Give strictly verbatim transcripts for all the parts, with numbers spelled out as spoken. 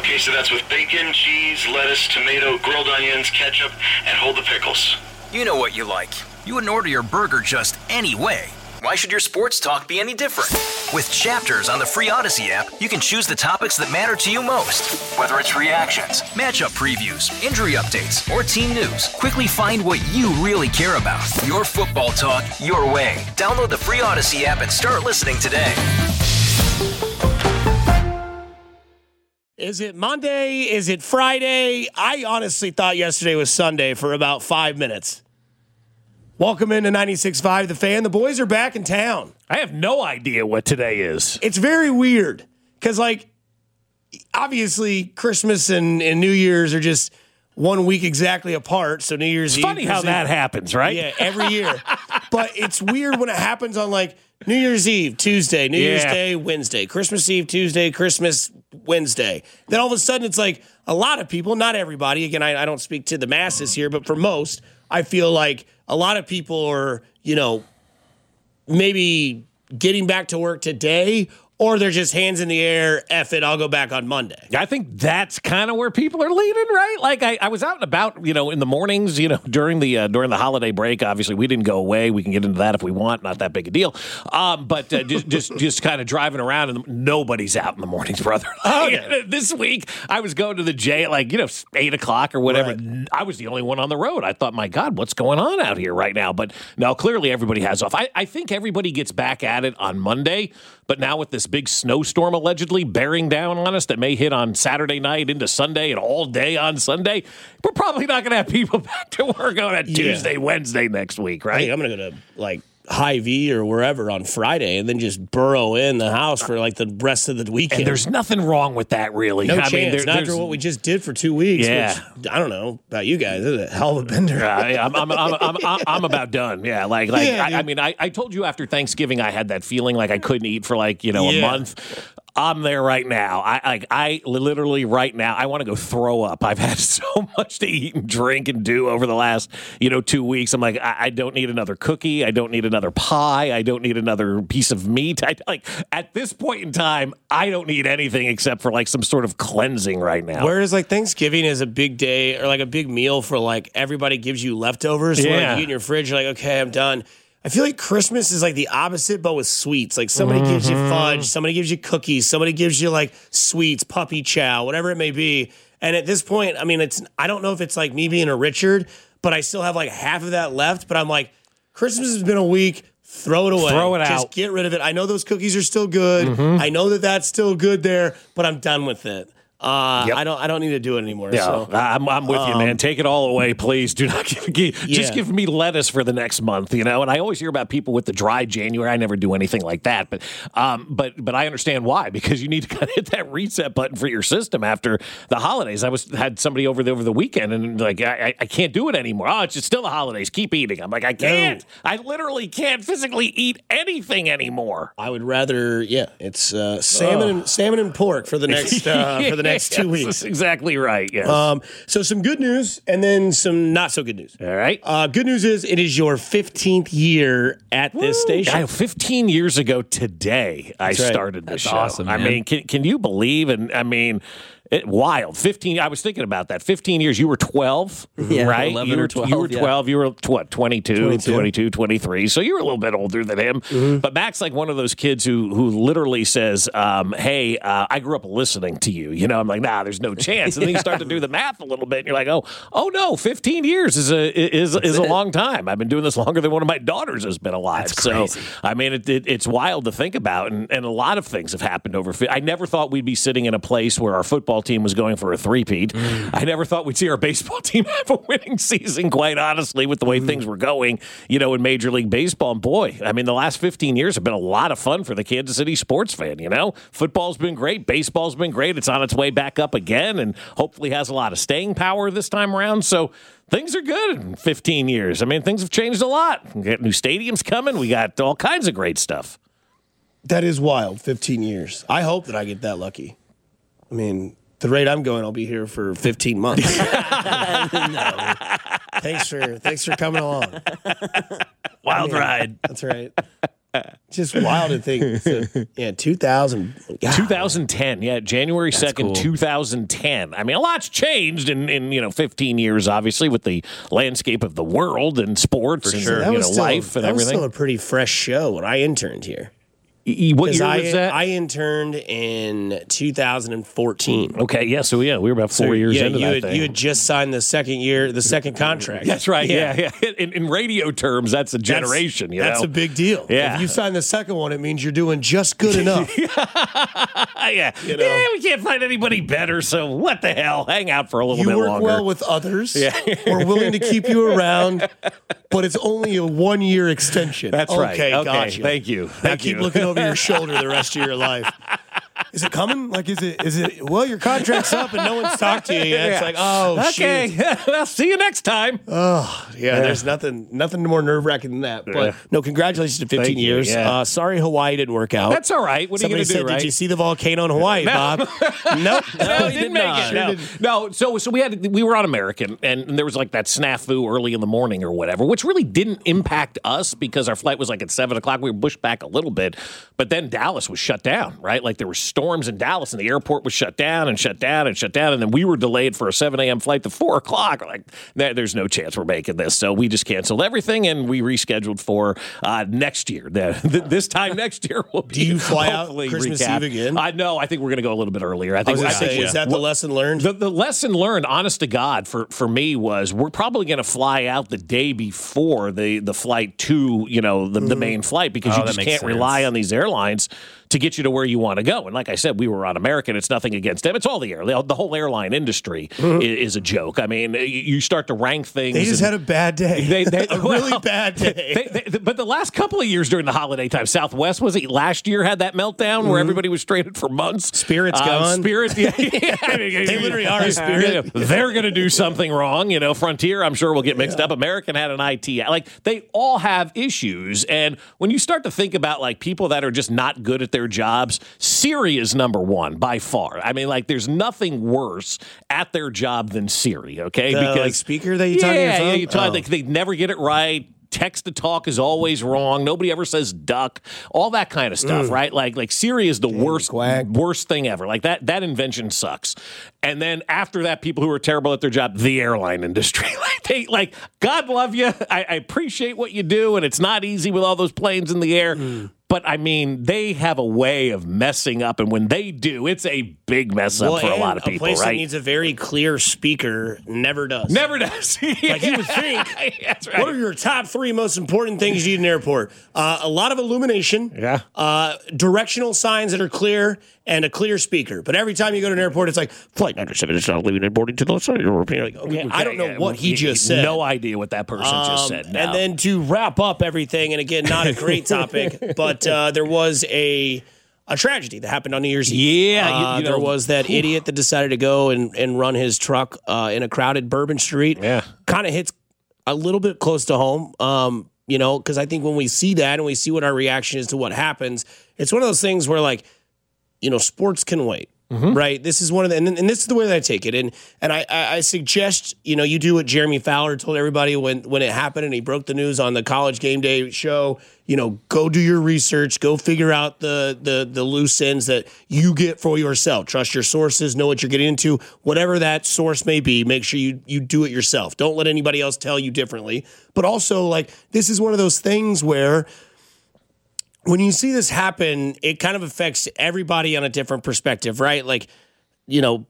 Okay, so that's with bacon, cheese, lettuce, tomato, grilled onions, ketchup, and hold the pickles. You know what you like. You wouldn't order your burger just any way. Why should your sports talk be any different? With Chapters on the free Odyssey app, you can choose the topics that matter to you most. Whether it's reactions, matchup previews, injury updates, or team news, quickly find what you really care about. Your football talk, your way. Download the free Odyssey app and start listening today. Is it Monday? Is it Friday? I honestly thought yesterday was Sunday for about five minutes. Welcome into ninety-six point five The Fan. The boys are back in town. I have no idea what today is. It's very weird because, like, obviously Christmas and, and New Year's are just one week exactly apart. So New Year's It's Eve. funny how that happens, right? Yeah, every year. But it's weird when it happens on, like, New Year's Eve, Tuesday, New Year's Yeah. Day, Wednesday, Christmas Eve, Tuesday, Christmas, Wednesday. Then all of a sudden it's like a lot of people, not everybody. Again, I, I don't speak to the masses here, but for most, I feel like a lot of people are, you know, maybe getting back to work today, or they're just hands in the air, F it, I'll go back on Monday. I think that's kind of where people are leaning, right? Like I, I was out and about, you know, in the mornings, you know, during the uh, during the holiday break. Obviously, we didn't go away. We can get into that if we want. Not that big a deal. Um, but uh, just just just kind of driving around, and nobody's out in the mornings, brother. Oh, Like, yeah. This week, I was going to the J at like you know eight o'clock or whatever. Right. I was the only one on the road. I thought, my God, what's going on out here right now? But now clearly everybody has off. I, I think everybody gets back at it on Monday. But now with this big snowstorm allegedly bearing down on us that may hit on Saturday night into Sunday and all day on Sunday, we're probably not going to have people back to work on a Yeah. Tuesday, Wednesday next week, I right? think I'm going to go to, like, Hy-Vee or wherever on Friday and then just burrow in the house for, like, the rest of the weekend. And there's nothing wrong with that, really. no I chance. mean, there, Not there's, after what we just did for two weeks. Yeah. Which, I don't know about you guys. This is a hell of a bender. I, I'm, I'm, I'm, I'm, I'm, I'm about done. Yeah, like, like Yeah, I, I dude. mean, I, I told you after Thanksgiving I had that feeling like I couldn't eat for like you know a Yeah. month. I'm there right now. I like I literally right now. I want to go throw up. I've had so much to eat and drink and do over the last you know two weeks. I'm like I, I don't need another cookie. I don't need another pie. I don't need another piece of meat. I like at this point in time, I don't need anything except for like some sort of cleansing right now. Whereas like Thanksgiving is a big day or like a big meal for like everybody gives you leftovers. So Yeah. like you eat in your fridge, you're like, okay, I'm done. I feel like Christmas is like the opposite, but with sweets. Like somebody gives you fudge, somebody gives you cookies, somebody gives you like sweets, puppy chow, whatever it may be. And at this point, I mean, it's I don't know if it's like me being a Richard, but I still have like half of that left. But I'm like, Christmas has been a week. Throw it away. Throw it Just out. get rid of it. I know those cookies are still good. I know that that's still good there, but I'm done with it. Uh, Yep. I don't. I don't need to do it anymore. Yeah, So. I'm, I'm with you, man. Take it all away, please. Do not give, give just Yeah. give me lettuce for the next month, you know. And I always hear about people with the dry January. I never do anything like that, but um, but but I understand why, because you need to kind of hit that reset button for your system after the holidays. I was had somebody over the over the weekend, and like I, I- I can't do it anymore. Oh, it's just still the holidays. Keep eating. I'm like I can't. I literally can't physically eat anything anymore. I would rather, yeah, it's uh, salmon and salmon and pork for the next uh, for the next two Yes, weeks. that's exactly right. Yes. Um, so some good news and then some not so good news. all right. Uh, good news is it is your fifteenth year at this station. I, fifteen years ago today, I right. started this That's show. awesome, I man. mean, can, can you believe? And I mean, it, wild. fifteen. I was thinking about that. fifteen years. You were twelve, Yeah, right? eleven you were, or twelve, You were yeah. twelve. You were what? twenty-two, twenty-two. twenty-two, twenty-three. So you were a little bit older than him. Mm-hmm. But Mac's like one of those kids who who literally says, um, "Hey, uh, I grew up listening to you." You know, I'm like, "Nah, there's no chance." And then you start to do the math a little bit, and you're like, "Oh, oh no, fifteen years is a is is a it. long time. I've been doing this longer than one of my daughters has been alive." That's so, crazy. I mean, it, it, it's wild to think about, and, and a lot of things have happened over. fi- I never thought we'd be sitting in a place where our football team was going for a three-peat. I never thought we'd see our baseball team have a winning season, quite honestly, with the way things were going, you know, in Major League Baseball. And boy, I mean, the last fifteen years have been a lot of fun for the Kansas City sports fan, you know? Football's been great. Baseball's been great. It's on its way back up again and hopefully has a lot of staying power this time around. So things are good in fifteen years. I mean, things have changed a lot. We got new stadiums coming. We got all kinds of great stuff. That is wild. fifteen years. I hope that I get that lucky. I mean, the rate I'm going, I'll be here for fifteen months. No. Thanks for thanks for coming along. Wild Yeah, ride. That's right. Just wild to think. So, yeah, two thousand. God. twenty ten, yeah, January second, cool. two thousand ten. I mean, a lot's changed in, in you know fifteen years, obviously, with the landscape of the world and sports and That you was know, still, life and that was everything. still a pretty fresh show when I interned here. E- What year I, was that? I interned in two thousand fourteen. okay, yeah, so yeah, we were about four So, years yeah, into you that had, thing. You had just signed the second year, the second contract. That's right, yeah, yeah. In, in radio terms, that's a generation, That's, you that's know? a big deal. Yeah. If you sign the second one, it means you're doing just good enough. yeah. You know? yeah, we can't find anybody better, so what the hell? Hang out for a little You bit work longer. well with others. Yeah. We're willing to keep you around, but it's only a one year extension. That's right. Okay, Okay, gotcha. thank you. Now Thank keep you. looking over your shoulder the rest of your life. Is it coming? Like, is it? Is it? Well, your contract's up and no one's talked to you yet. It's Yeah. like, oh, okay, shoot. well, see you next time. Yeah, there's nothing, nothing more nerve wracking than that. But Yeah. no, congratulations to fifteen Thank you, years. yeah. Uh, sorry, Hawaii didn't work out. That's all right. What are Somebody you going to said, do, right? "Did you see the volcano in Hawaii, Bob?" nope, No, he did didn't make not. it. Sure No. didn't. no, so so we had we were on American, and, and there was like that snafu early in the morning or whatever, which really didn't impact us because our flight was like at seven o'clock. We were pushed back a little bit, but then Dallas was shut down. Right, like there were storms in Dallas, and the airport was shut down and shut down and shut down, and then we were delayed for a seven a.m. flight to four o'clock. We're like, there- there's no chance we're making this, so we just canceled everything and we rescheduled for uh, next year. The, th- this time next year will be. Do you fly out hopefully Christmas Eve again? I know. I think we're going to go a little bit earlier. I I think. was I gonna think say, yeah. is that the lesson learned? The, the lesson learned, honest to God, for, for me was we're probably going to fly out the day before the, the flight to, you know, the, the main flight because Oh, you that just makes can't sense. rely on these airlines to get you to where you want to go. And like I said, we were on American. It's nothing against them. It's all the air. The whole airline industry is, is a joke. I mean, you- you start to rank things. They just and- had a bad day. They- they- a really well, bad day. they, they, but the last couple of years during the holiday time, Southwest was it last year had that meltdown where everybody was stranded for months. Spirit's Uh, gone. Spirit, yeah, yeah. They literally are a Spirit. They're going to do something wrong. You know, Frontier, I'm sure will get mixed up. American had an I T. Like they all have issues, and when you start to think about like people that are just not good at their jobs, Siri is number one by far. I mean, like there's nothing worse at their job than Siri. Okay, The, like, speaker that you yeah, talk to your phone? yeah, you talk, Oh. they, they never get it right. Text to talk is always wrong. Nobody ever says duck. All that kind of stuff, right? Like like Siri is the worst quack. worst thing ever. Like that that invention sucks. And then after that, people who are terrible at their job, the airline industry. like they like God love you. I, I appreciate what you do, and it's not easy with all those planes in the air. But I mean, they have a way of messing up, and when they do, it's a big mess up Well, for a and lot of people, a place that right? needs a very clear speaker never does. Never does. Like you would think. That's right. What are your top three most important things you need in an airport? Uh, a lot of illumination. Yeah. Uh, directional signs that are clear and a clear speaker. But every time you go to an airport, it's like flight ninety-seven is not leaving and boarding to the side. You're like, okay, I don't know Yeah, what he you- just you- said. No idea what that person just said. Um, No. And then to wrap up everything, and again, not a great topic, but uh, there was a a tragedy that happened on New Year's Eve. Yeah, you- Uh, you there know, was that idiot that decided to go and, and run his truck uh, in a crowded Bourbon Street. Yeah. Kind of hits a little bit close to home, um, you know, because I think when we see that and we see what our reaction is to what happens, it's one of those things where, like, you know, sports can wait. Right. This is one of the, and, and this is the way that I take it. And and I, I, I suggest, you know, you do what Jeremy Fowler told everybody when, when it happened and he broke the news on the College Game Day show. You know, go do your research, go figure out the the the loose ends that you get for yourself. Trust your sources, know what you're getting into, whatever that source may be. Make sure you you do it yourself. Don't let anybody else tell you differently. But also, like, this is one of those things where when you see this happen, it kind of affects everybody on a different perspective, right? Like, you know,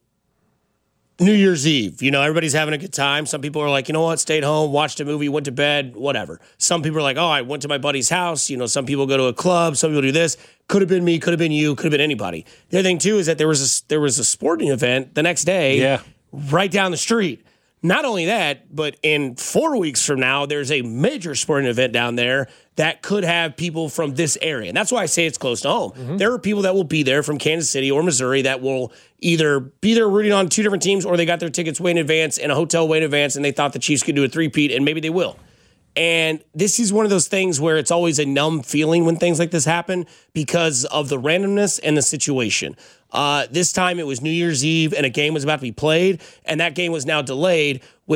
New Year's Eve, you know, everybody's having a good time. Some people are like, you know what, stayed home, watched a movie, went to bed, whatever. Some people are like, oh, I went to my buddy's house. You know, some people go to a club, some people do this. Could have been me, could have been you, could have been anybody. The other thing, too, is that there was a, there was a sporting event the next day Yeah. right down the street. Not only that, but in four weeks from now, there's a major sporting event down there that could have people from this area. And that's why I say it's close to home. Mm-hmm. There are people that will be there from Kansas City or Missouri that will either be there rooting on two different teams or they got their tickets way in advance and a hotel way in advance and they thought the Chiefs could do a three-peat, and maybe they will. And this is one of those things where it's always a numb feeling when things like this happen because of the randomness and the situation. Uh, this time it was New Year's Eve and a game was about to be played, and that game was now delayed, which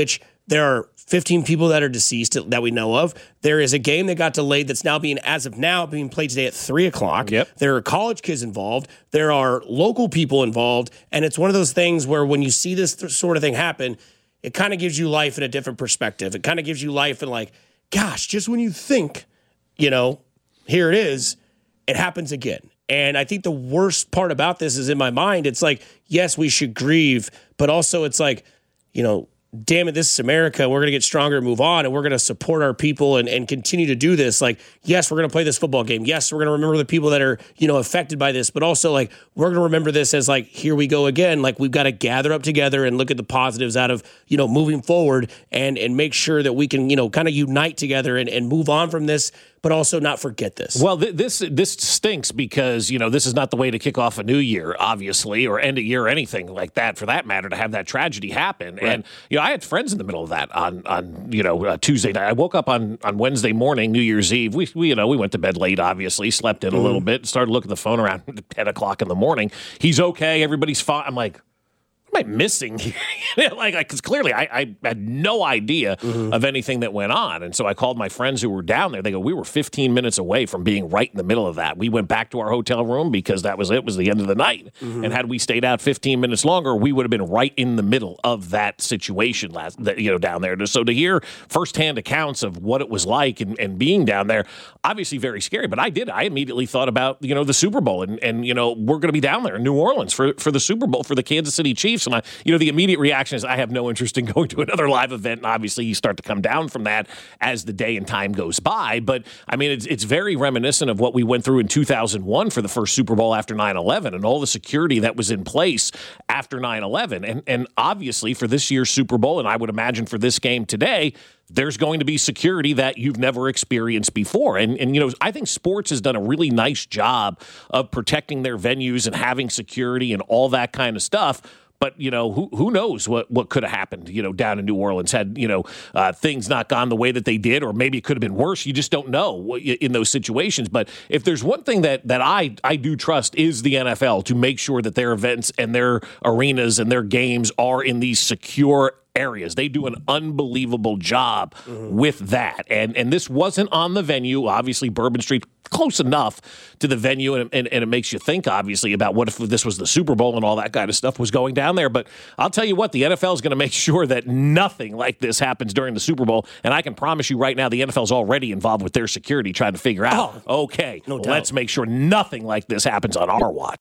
There are fifteen people that are deceased that we know of. There is a game that got delayed that's now being, as of now, being played today at three o'clock. Yep. There are college kids involved. There are local people involved. And it's one of those things where when you see this th- sort of thing happen, it kind of gives you life in a different perspective. It kind of gives you life in like, gosh, just when you think, you know, here it is, it happens again. And I think the worst part about this is in my mind, it's like, yes, we should grieve, but also it's like, you know, damn it, this is America. We're going to get stronger and move on, and we're going to support our people and, and continue to do this. Like, yes, we're going to play this football game. Yes, we're going to remember the people that are, you know, affected by this, but also like, we're going to remember this as like, here we go again. Like, we've got to gather up together and look at the positives out of, you know, moving forward and, and make sure that we can, you know, kind of unite together and, and move on from this, but also not forget this. Well, th- this this stinks because, you know, this is not the way to kick off a new year, obviously, or end a year or anything like that, for that matter, to have that tragedy happen. Right. And, you know, I had friends in the middle of that on, on you know, uh, Tuesday night. I woke up on, on Wednesday morning, New Year's Eve. We, we, you know, we went to bed late, obviously, slept in a mm. little bit, started looking at the phone around ten o'clock in the morning. He's okay. Everybody's fine. I'm like, am I missing? like, because clearly I, I had no idea mm-hmm. of anything that went on. And so I called my friends who were down there. They go, we were fifteen minutes away from being right in the middle of that. We went back to our hotel room because that was it, it was the end of the night. Mm-hmm. And had we stayed out fifteen minutes longer, we would have been right in the middle of that situation last, you know, down there. So to hear firsthand accounts of what it was like and, and being down there, obviously very scary. But I did. I immediately thought about, you know, the Super Bowl and, and you know, we're going to be down there in New Orleans for, for the Super Bowl for the Kansas City Chiefs. And I, you know, the immediate reaction is I have no interest in going to another live event. And obviously you start to come down from that as the day and time goes by. But I mean, it's, it's very reminiscent of what we went through in two thousand one for the first Super Bowl after nine eleven and all the security that was in place after nine eleven. And, and obviously for this year's Super Bowl, and I would imagine for this game today, there's going to be security that you've never experienced before. And, and, you know, I think sports has done a really nice job of protecting their venues and having security and all that kind of stuff. But, you know, who who knows what, what could have happened, you know, down in New Orleans had, you know, uh, things not gone the way that they did, or maybe it could have been worse. You just don't know in those situations. But if there's one thing that, that I, I do trust is the N F L to make sure that their events and their arenas and their games are in these secure areas. They do an unbelievable job mm-hmm. with that. And and this wasn't on the venue. Obviously, Bourbon Street, close enough to the venue, and, and, and it makes you think, obviously, about what if this was the Super Bowl and all that kind of stuff was going down there. But I'll tell you what, the N F L is going to make sure that nothing like this happens during the Super Bowl. And I can promise you right now, the N F L is already involved with their security, trying to figure out, oh, okay, no doubt. Let's make sure nothing like this happens on our watch.